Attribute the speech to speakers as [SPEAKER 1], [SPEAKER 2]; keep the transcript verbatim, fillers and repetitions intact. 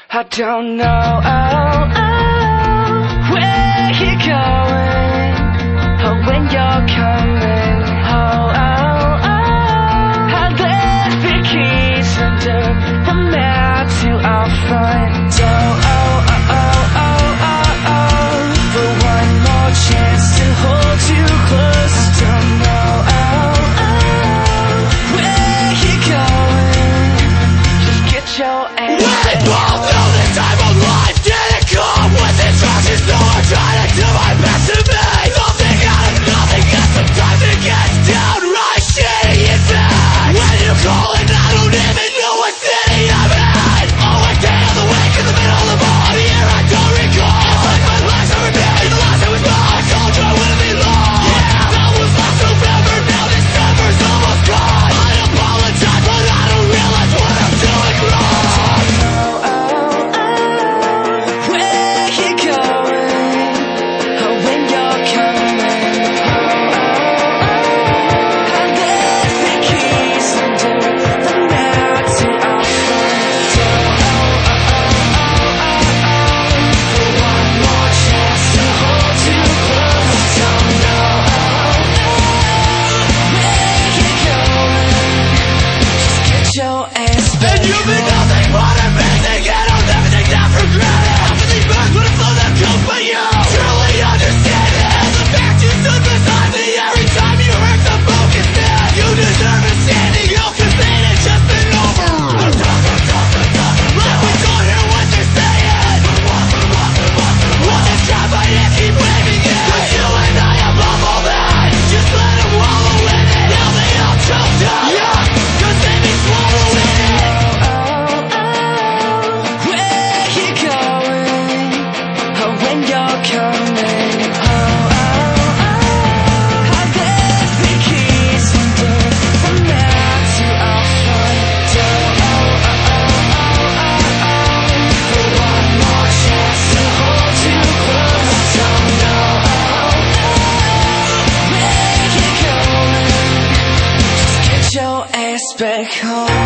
[SPEAKER 1] I don't know oh, oh, where you're going, or when you're coming. Oh, oh, oh, I left the keys under the mat to our front door. Oh, oh, oh, oh, oh, oh, for one more chance to hold you close. I don't know oh, oh, where you're going. Just get your ass
[SPEAKER 2] We both know the time of life didn't come with instructions, so I'm trying to do my best to make something out of nothing, and sometimes it gets downright shitty and bad. When you call and I don't even know what city I'm in. Oh, a day on the wake in the middle of the mall, a year I don't recall. It's like my life's a repeat, the last time was mine. I told you I wouldn't be long. Yeah, that was last November, now December's almost gone. I apologize, but I don't realize what I'm doing wrong. And you've been nothing but amazing, and I'll never take that for granted. Half of these birds would have flown that coast, but you truly understand it. And the fact you stood beside me every time you hurt the broken man, you deserve a standing oak, cause it had just been over. Like we don't hear what they're saying. Want to try, but you keep waving it. Cause you and I above all that, just let them wallow in it. Now they all choked up, yeah, cause they be swallowing it.
[SPEAKER 1] Back home.